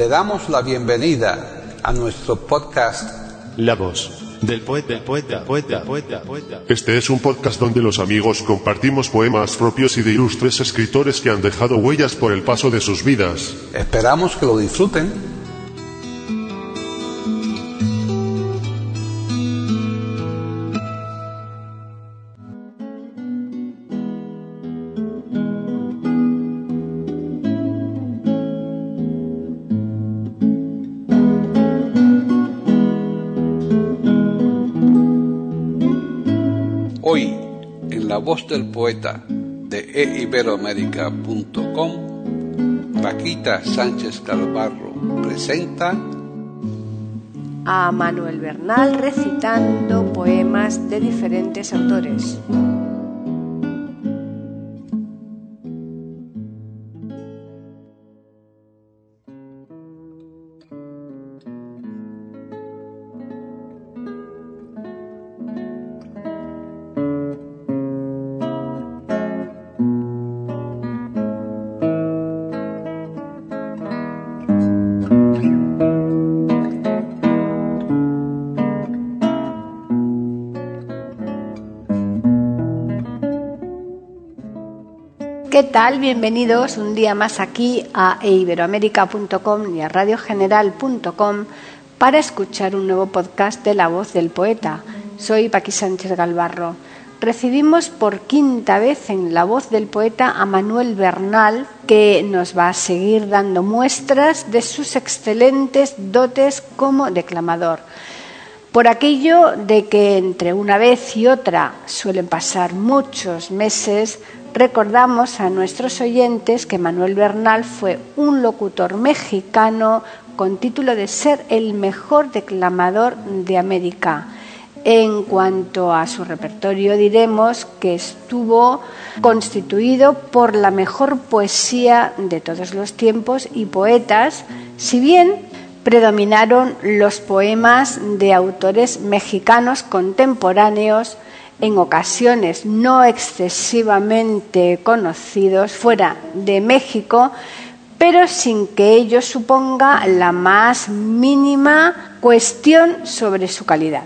Le damos la bienvenida a nuestro podcast La voz del poeta. Este es un podcast donde los amigos compartimos poemas propios y de ilustres escritores que han dejado huellas por el paso de sus vidas. Esperamos que lo disfruten. Hoy, en La Voz del Poeta de eiberoamerica.com, Paquita Sánchez Galvarro presenta a Manuel Bernal recitando poemas de diferentes autores. ¿Qué tal? Bienvenidos un día más aquí a eiberoamerica.com y a radiogeneral.com para escuchar un nuevo podcast de La Voz del Poeta. Soy Paquita Sánchez Galvarro. Recibimos por quinta vez en La Voz del Poeta a Manuel Bernal, que nos va a seguir dando muestras de sus excelentes dotes como declamador. Por aquello de que entre una vez y otra suelen pasar muchos meses, recordamos a nuestros oyentes que Manuel Bernal fue un locutor mexicano con título de ser el mejor declamador de América. En cuanto a su repertorio, diremos que estuvo constituido por la mejor poesía de todos los tiempos y poetas, si bien predominaron los poemas de autores mexicanos contemporáneos, en ocasiones no excesivamente conocidos fuera de México, pero sin que ello suponga la más mínima cuestión sobre su calidad.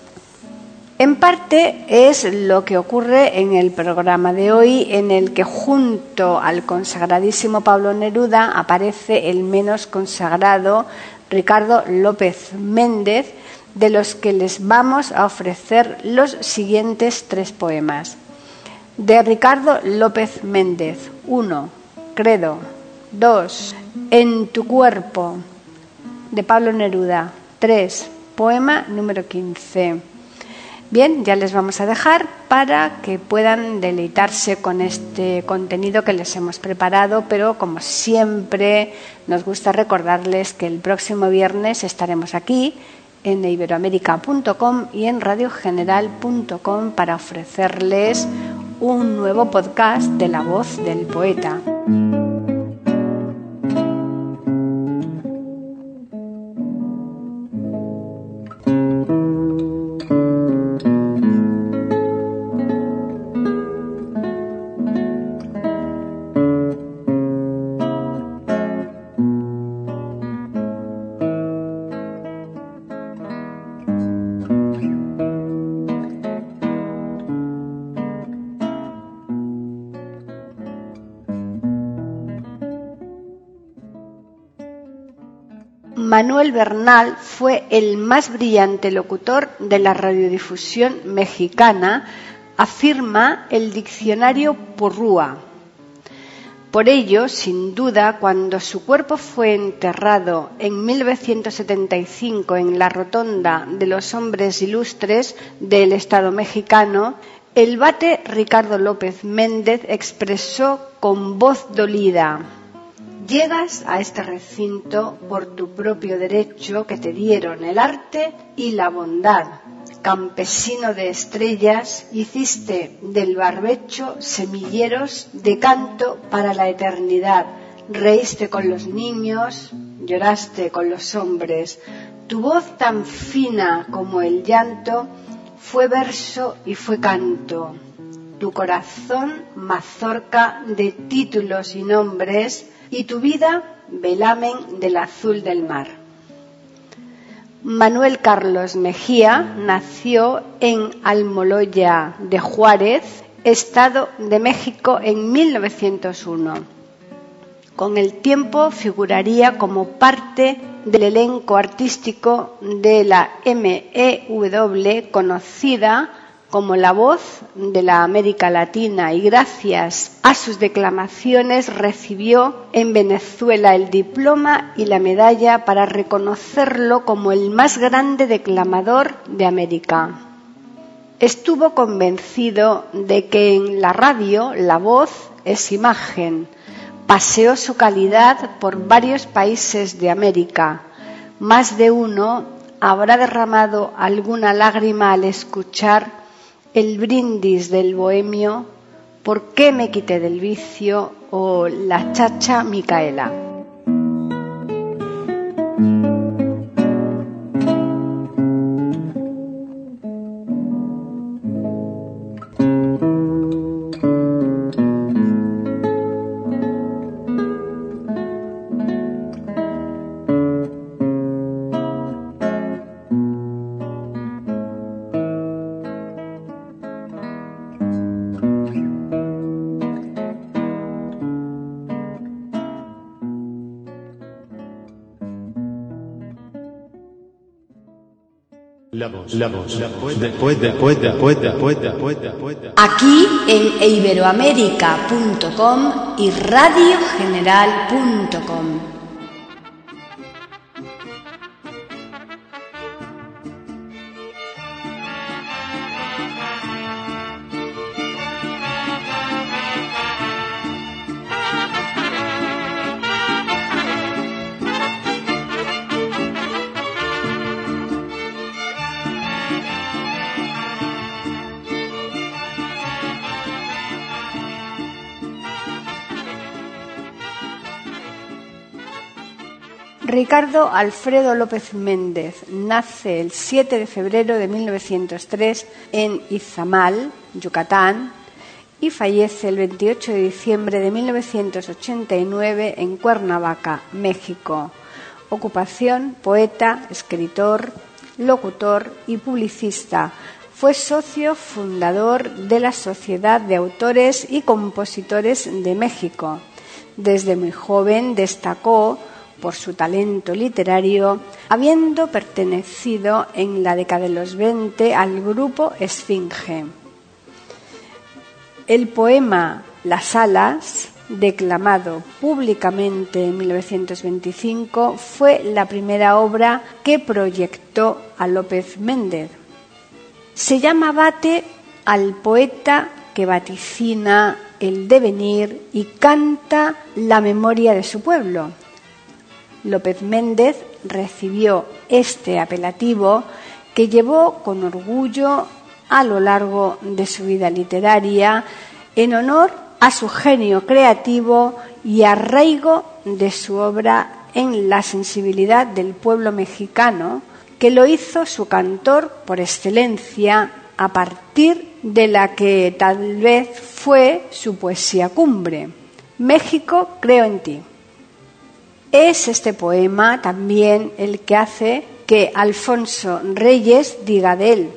En parte es lo que ocurre en el programa de hoy, en el que junto al consagradísimo Pablo Neruda aparece el menos consagrado Ricardo López Méndez, de los que les vamos a ofrecer los siguientes tres poemas. De Ricardo López Méndez: 1. Credo. 2. En tu cuerpo. De Pablo Neruda. 3. Poema número 15. Bien, ya les vamos a dejar para que puedan deleitarse con este contenido que les hemos preparado, pero como siempre nos gusta recordarles que el próximo viernes estaremos aquí en eiberoamerica.com y en radiogeneral.com para ofrecerles un nuevo podcast de La Voz del Poeta. Manuel Bernal fue el más brillante locutor de la radiodifusión mexicana, afirma el diccionario Porrúa. Por ello, sin duda, cuando su cuerpo fue enterrado en 1975 en la Rotonda de los Hombres Ilustres del Estado mexicano, el vate Ricardo López Méndez expresó con voz dolida: llegas a este recinto por tu propio derecho que te dieron el arte y la bondad. Campesino de estrellas, hiciste del barbecho semilleros de canto para la eternidad. Reíste con los niños, lloraste con los hombres. Tu voz tan fina como el llanto fue verso y fue canto. Tu corazón, mazorca de títulos y nombres, y tu vida, velamen del azul del mar. Manuel Carlos Mejía nació en Almoloya de Juárez, Estado de México, en 1901. Con el tiempo figuraría como parte del elenco artístico de la MEW, conocida como la voz de la América Latina, y gracias a sus declamaciones recibió en Venezuela el diploma y la medalla para reconocerlo como el más grande declamador de América. Estuvo convencido de que en la radio la voz es imagen. Paseó su calidad por varios países de América. Más de uno habrá derramado alguna lágrima al escuchar el brindis del bohemio, ¿por qué me quité del vicio? O la chacha Micaela. La voz del poeta. Aquí en iberoamerica.com y radiogeneral.com. Ricardo Alfredo López Méndez nace el 7 de febrero de 1903 en Izamal, Yucatán, y fallece el 28 de diciembre de 1989 en Cuernavaca, México. Ocupación: poeta, escritor, locutor y publicista. Fue socio fundador de la Sociedad de Autores y Compositores de México. Desde muy joven destacó por su talento literario, habiendo pertenecido en la década de los 20 al grupo Esfinge. El poema Las alas, declamado públicamente en 1925, fue la primera obra que proyectó a López Méndez. Se llama Vate al poeta que vaticina el devenir y canta la memoria de su pueblo. López Méndez recibió este apelativo que llevó con orgullo a lo largo de su vida literaria en honor a su genio creativo y arraigo de su obra en la sensibilidad del pueblo mexicano, que lo hizo su cantor por excelencia, a partir de la que tal vez fue su poesía cumbre. México, creo en ti. Es este poema también el que hace que Alfonso Reyes diga de él: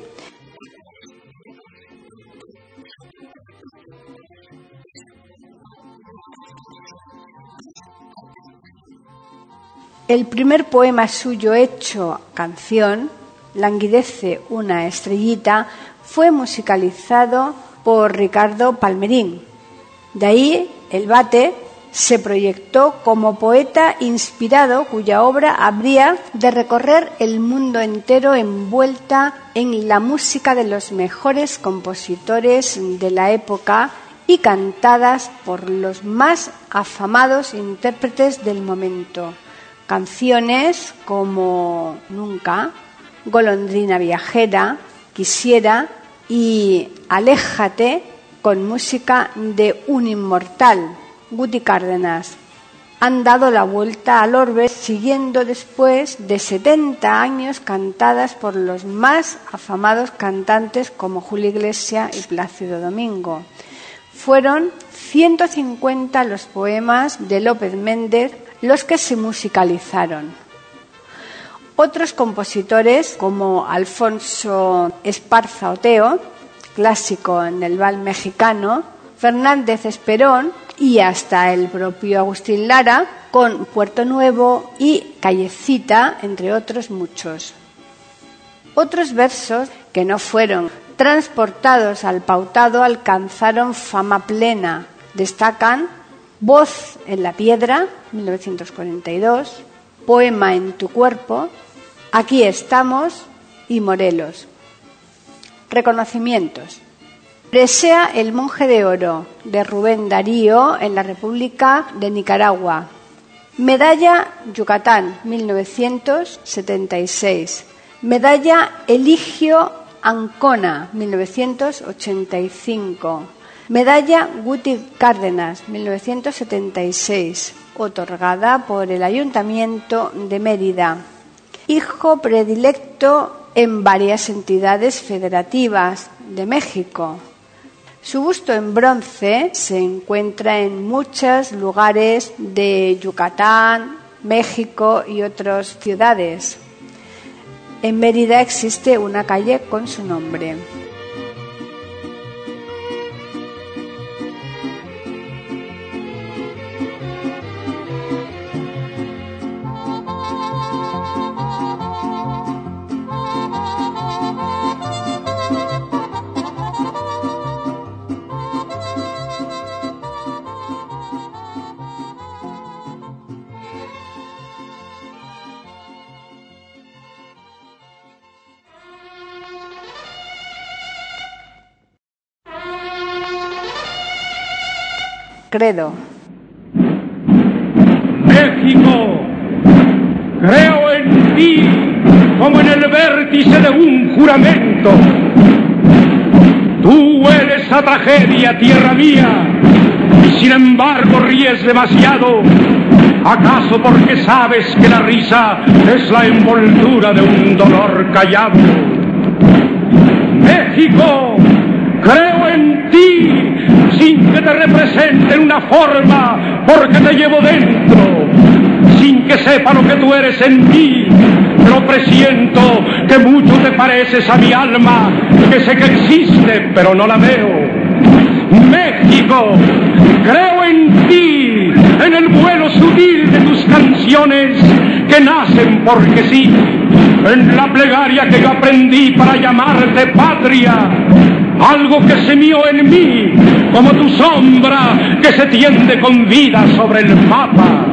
el primer poema suyo hecho canción, Languidece una estrellita, fue musicalizado por Ricardo Palmerín. De ahí el Vate se proyectó como poeta inspirado, cuya obra habría de recorrer el mundo entero envuelta en la música de los mejores compositores de la época y cantadas por los más afamados intérpretes del momento. Canciones como Nunca, Golondrina viajera, Quisiera y Aléjate, con música de un inmortal, Guti Cárdenas, han dado la vuelta al orbe, siguiendo después de 70 años cantadas por los más afamados cantantes como Julio Iglesias y Plácido Domingo. Fueron 150 los poemas de López Méndez los que se musicalizaron. Otros compositores como Alfonso Esparza Oteo, clásico en el vals mexicano, Fernández Esperón y hasta el propio Agustín Lara con Puerto Nuevo y Callecita, entre otros muchos. Otros versos que no fueron transportados al pautado alcanzaron fama plena. Destacan Voz en la piedra, 1942, Poema en tu cuerpo, Aquí estamos y Morelos. Reconocimientos. Presea el monje de oro, de Rubén Darío, en la República de Nicaragua. Medalla Yucatán, 1976. Medalla Eligio Ancona, 1985. Medalla Guti Cárdenas, 1976, otorgada por el Ayuntamiento de Mérida. Hijo predilecto en varias entidades federativas de México. Su busto en bronce se encuentra en muchos lugares de Yucatán, México y otras ciudades. En Mérida existe una calle con su nombre. Credo. México, creo en ti como en el vértice de un juramento. Tú hueles a tragedia, tierra mía, y sin embargo ríes demasiado. ¿Acaso porque sabes que la risa es la envoltura de un dolor callado? México, creo en ti sin que te represente en una forma, porque te llevo dentro, sin que sepa lo que tú eres en mí, pero presiento que mucho te pareces a mi alma, que sé que existe, pero no la veo. México, creo en ti, en el vuelo sutil de tus canciones que nacen porque sí, en la plegaria que yo aprendí para llamarte patria, algo que se mió en mí, como tu sombra que se tiende con vida sobre el mapa.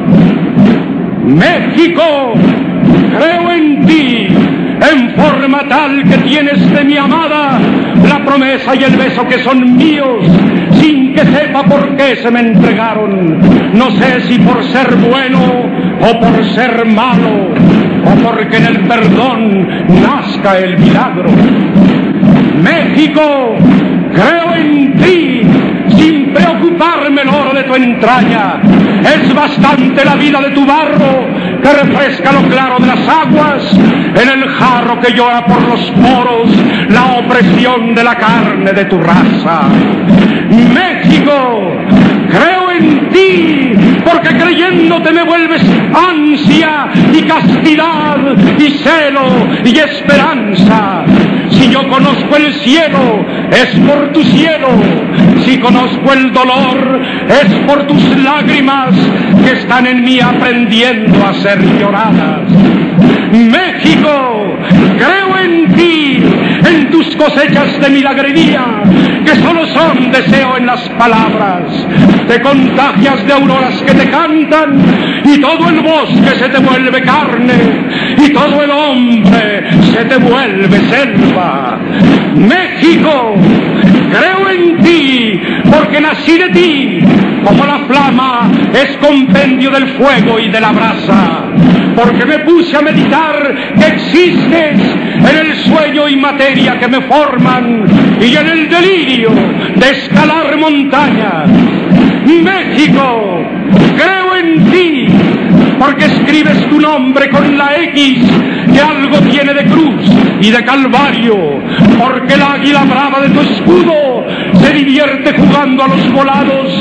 México, creo en ti, en forma tal que tienes de mi amada la promesa y el beso que son míos, sin que sepa por qué se me entregaron. No sé si por ser bueno o por ser malo, o porque en el perdón nazca el milagro. México, creo en ti, sin preocuparme el oro de tu entraña. Es bastante la vida de tu barro, que refresca lo claro de las aguas, en el jarro que llora por los poros la opresión de la carne de tu raza. México, creo en ti, porque creyéndote me vuelves ansia y castidad y celo y esperanza. Si yo conozco el cielo, es por tu cielo. Si conozco el dolor, es por tus lágrimas que están en mí aprendiendo a ser lloradas. México, creo en ti, en tus cosechas de milagrería, que solo son deseo en las palabras. Te contagias de auroras que te cantan, y todo el bosque se te vuelve carne, y todo el hombre se te vuelve selva. México, creo en ti, porque nací de ti, como la flama es compendio del fuego y de la brasa, porque me puse a meditar que existes en el sueño y materia que me forman y en el delirio de escalar montañas. México, creo en ti, porque escribes tu nombre con la X, que algo tiene de cruz y de calvario, porque el águila brava de tu escudo se divierte jugando a los volados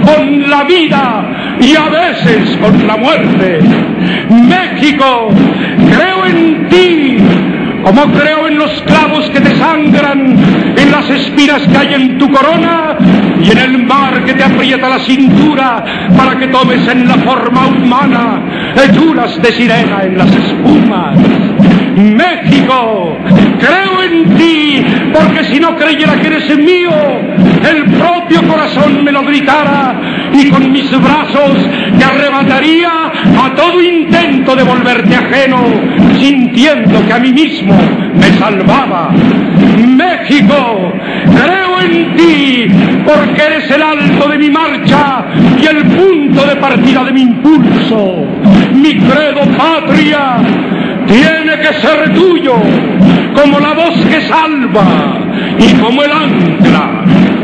con la vida y a veces con la muerte. México, creo en ti, como creo en los clavos que te sangran, en las espinas que hay en tu corona y en el mar que te aprieta la cintura para que tomes en la forma humana hechuras de sirena en las espumas. México, creo en ti, porque si no creyera que eres mío, el propio corazón me lo gritara y con mis brazos te arrebataría a todo intento de volverte ajeno, sintiendo que a mí mismo me salvaba. México, creo en ti, porque eres el alto de mi marcha y el punto de partida de mi impulso. Mi credo patria tiene que ser tuyo, como la voz que salva y como el ancla.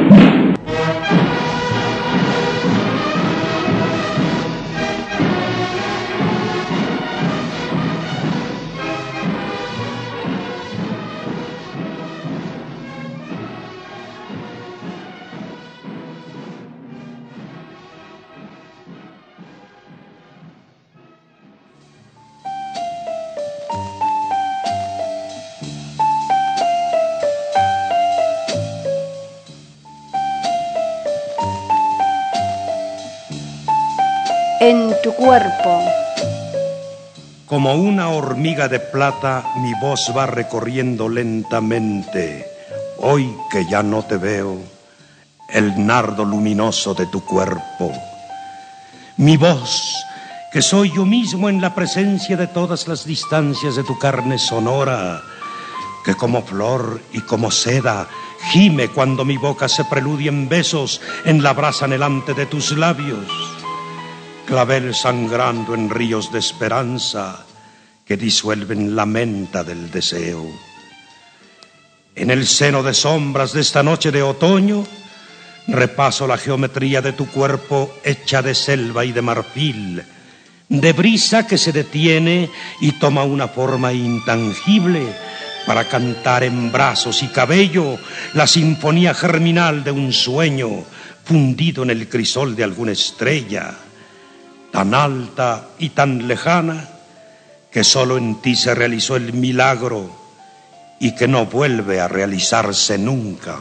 En tu cuerpo. Como una hormiga de plata, mi voz va recorriendo lentamente, hoy que ya no te veo, el nardo luminoso de tu cuerpo. Mi voz, que soy yo mismo en la presencia de todas las distancias de tu carne sonora, que como flor y como seda gime cuando mi boca se preludia en besos en la brasa anhelante de tus labios. Clavel sangrando en ríos de esperanza que disuelven la menta del deseo. En el seno de sombras de esta noche de otoño, repaso la geometría de tu cuerpo hecha de selva y de marfil, de brisa que se detiene y toma una forma intangible para cantar en brazos y cabello la sinfonía germinal de un sueño fundido en el crisol de alguna estrella, tan alta y tan lejana que solo en ti se realizó el milagro y que no vuelve a realizarse nunca.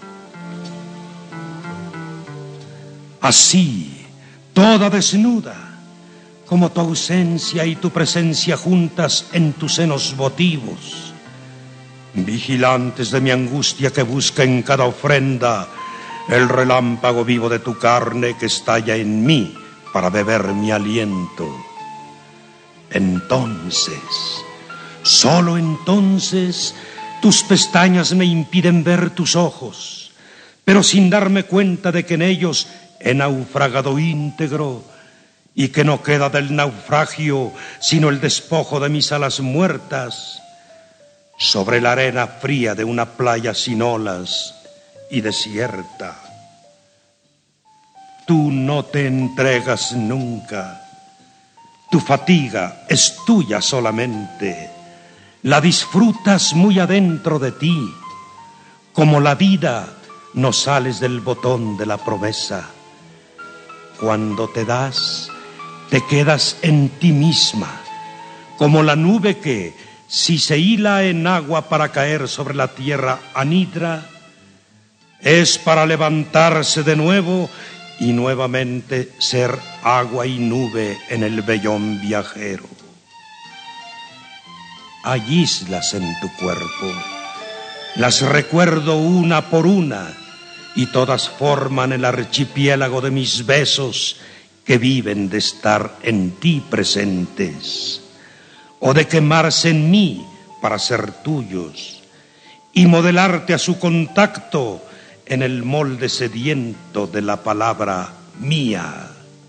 Así, toda desnuda, como tu ausencia y tu presencia juntas en tus senos votivos, vigilantes de mi angustia que busca en cada ofrenda el relámpago vivo de tu carne que estalla en mí para beber mi aliento. Entonces, solo entonces, tus pestañas me impiden ver tus ojos, pero sin darme cuenta de que en ellos he naufragado íntegro y que no queda del naufragio sino el despojo de mis alas muertas sobre la arena fría de una playa sin olas y desierta. Tú no te entregas nunca. Tu fatiga es tuya solamente. La disfrutas muy adentro de ti. Como la vida, no sales del botón de la promesa. Cuando te das, te quedas en ti misma. Como la nube que, si se hila en agua para caer sobre la tierra anidra, es para levantarse de nuevo y nuevamente ser agua y nube en el vellón viajero. Hay islas en tu cuerpo, las recuerdo una por una, y todas forman el archipiélago de mis besos que viven de estar en ti presentes, o de quemarse en mí para ser tuyos, y modelarte a su contacto en el molde sediento de la palabra mía.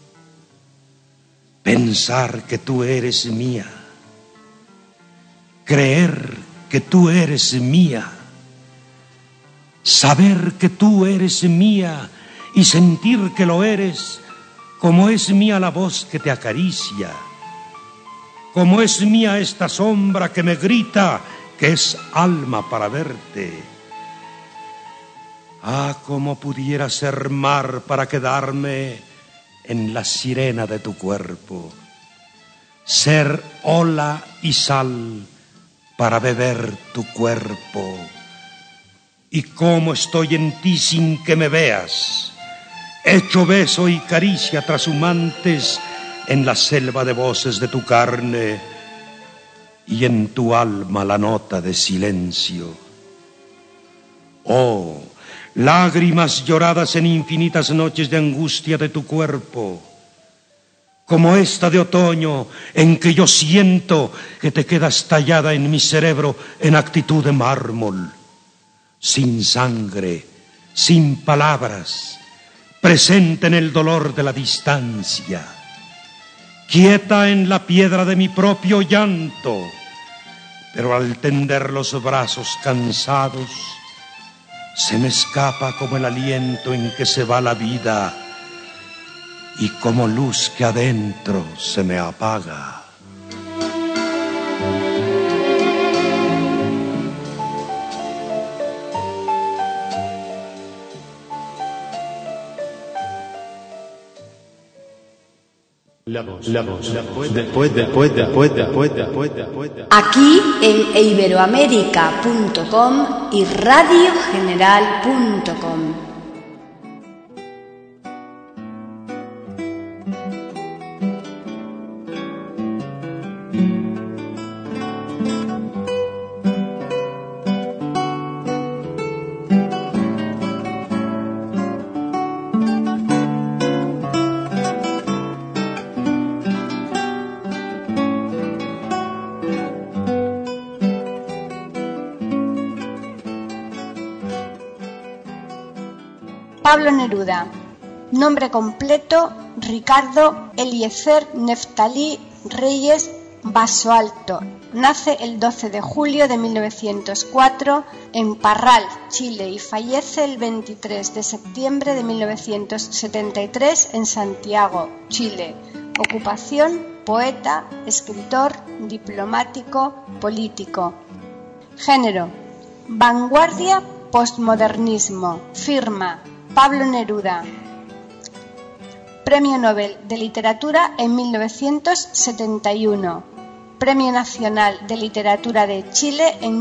Pensar que tú eres mía, creer que tú eres mía, saber que tú eres mía y sentir que lo eres, como es mía la voz que te acaricia, como es mía esta sombra que me grita que es alma para verte. Ah, cómo pudiera ser mar para quedarme en la sirena de tu cuerpo, ser ola y sal para beber tu cuerpo. Y cómo estoy en ti sin que me veas, hecho beso y caricia trashumantes en la selva de voces de tu carne y en tu alma la nota de silencio. Oh, lágrimas lloradas en infinitas noches de angustia de tu cuerpo, como esta de otoño en que yo siento que te quedas tallada en mi cerebro en actitud de mármol, sin sangre, sin palabras, presente en el dolor de la distancia, quieta en la piedra de mi propio llanto, pero al tender los brazos cansados, se me escapa como el aliento en que se va la vida y como luz que adentro se me apaga. Aquí en iberoamerica.com y radiogeneral.com. Pablo Neruda. Nombre completo: Ricardo Eliezer Neftalí Reyes Basoalto. Nace el 12 de julio de 1904 en Parral, Chile, y fallece el 23 de septiembre de 1973 en Santiago, Chile. Ocupación: poeta, escritor, diplomático, político. Género: vanguardia, postmodernismo. Firma: Pablo Neruda. Premio Nobel de Literatura en 1971. Premio Nacional de Literatura de Chile en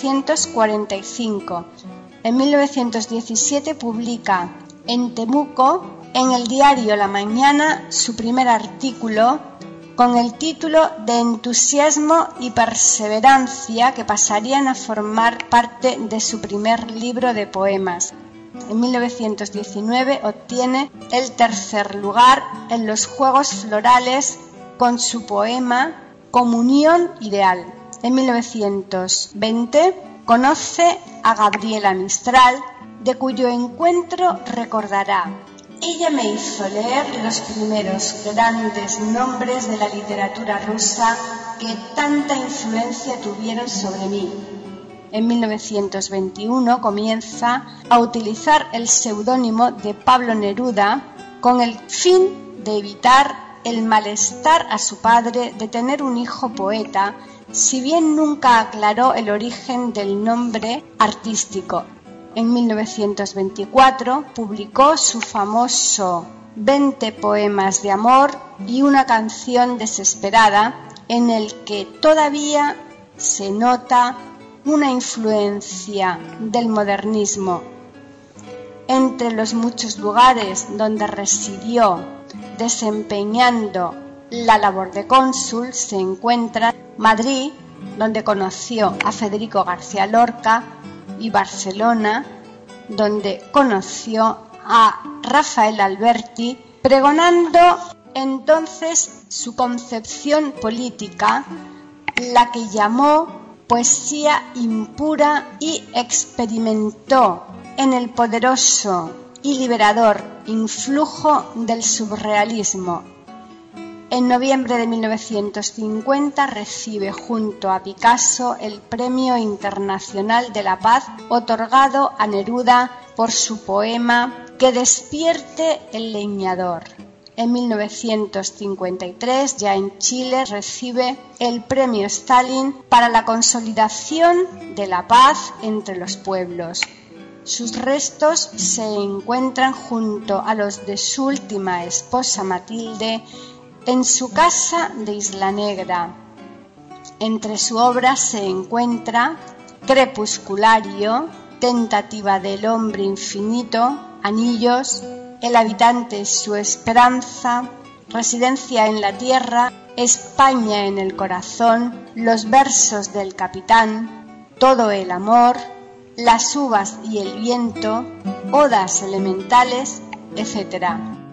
1945. En 1917 publica en Temuco, en el diario La Mañana, su primer artículo con el título de Entusiasmo y Perseverancia, que pasarían a formar parte de su primer libro de poemas. En 1919 obtiene el tercer lugar en los Juegos Florales con su poema Comunión Ideal. En 1920 conoce a Gabriela Mistral, de cuyo encuentro recordará: ella me hizo leer los primeros grandes nombres de la literatura rusa que tanta influencia tuvieron sobre mí. En 1921 comienza a utilizar el seudónimo de Pablo Neruda con el fin de evitar el malestar a su padre de tener un hijo poeta, si bien nunca aclaró el origen del nombre artístico. En 1924 publicó su famoso 20 poemas de amor y una canción desesperada, en el que todavía se nota una influencia del modernismo. Entre los muchos lugares donde residió desempeñando la labor de cónsul se encuentra Madrid, donde conoció a Federico García Lorca, y Barcelona, donde conoció a Rafael Alberti, pregonando entonces su concepción política, la que llamó poesía impura, y experimentó en el poderoso y liberador influjo del surrealismo. En noviembre de 1950 recibe junto a Picasso el Premio Internacional de la Paz, otorgado a Neruda por su poema Que despierte el leñador. En 1953, ya en Chile, recibe el Premio Stalin para la consolidación de la paz entre los pueblos. Sus restos se encuentran junto a los de su última esposa Matilde en su casa de Isla Negra. Entre su obra se encuentra Crepusculario, Tentativa del hombre infinito, Anillos, El habitante es su esperanza, Residencia en la tierra, España en el corazón, Los versos del capitán, Todo el amor, Las uvas y el viento, Odas elementales, etc.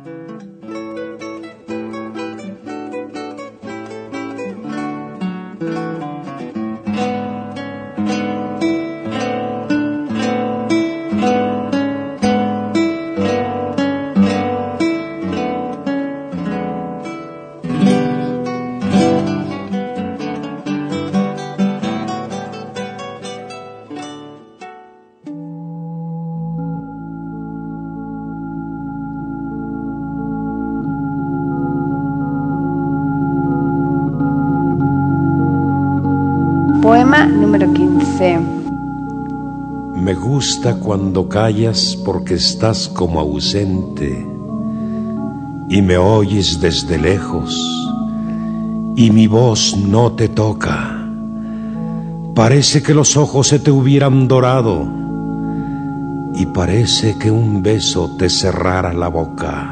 Poema número 15. Me gusta cuando callas porque estás como ausente y me oyes desde lejos y mi voz no te toca. Parece que los ojos se te hubieran dorado y parece que un beso te cerrara la boca.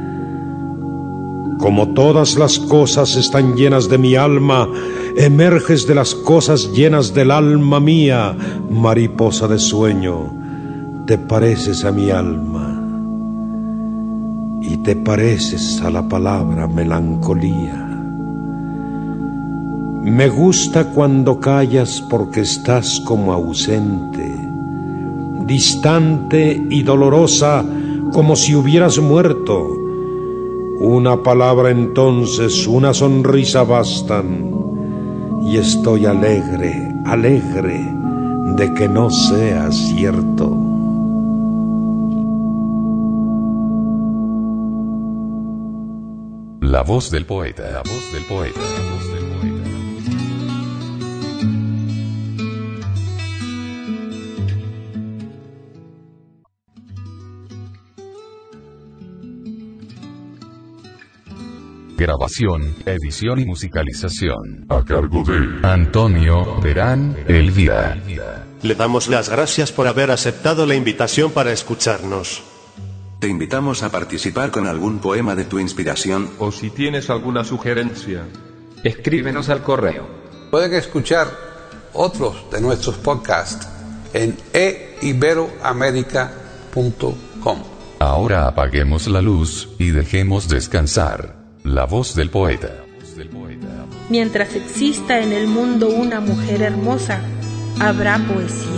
Como todas las cosas están llenas de mi alma, emerges de las cosas llenas del alma mía, mariposa de sueño, te pareces a mi alma y te pareces a la palabra melancolía. Me gusta cuando callas porque estás como ausente, distante y dolorosa como si hubieras muerto. Una palabra entonces, una sonrisa bastan y estoy alegre, alegre de que no sea cierto. La voz del poeta, la voz del poeta, la voz del poeta. Grabación, edición y musicalización A cargo de Antonio Terán Elvira. Le damos las gracias por haber aceptado la invitación para escucharnos. Te invitamos a participar con algún poema de tu inspiración. O si tienes alguna sugerencia, Escríbenos al correo. Pueden escuchar otros de nuestros podcasts en eiberoamerica.com. Ahora apaguemos la luz y dejemos descansar la voz del poeta. Mientras exista en el mundo una mujer hermosa, habrá poesía.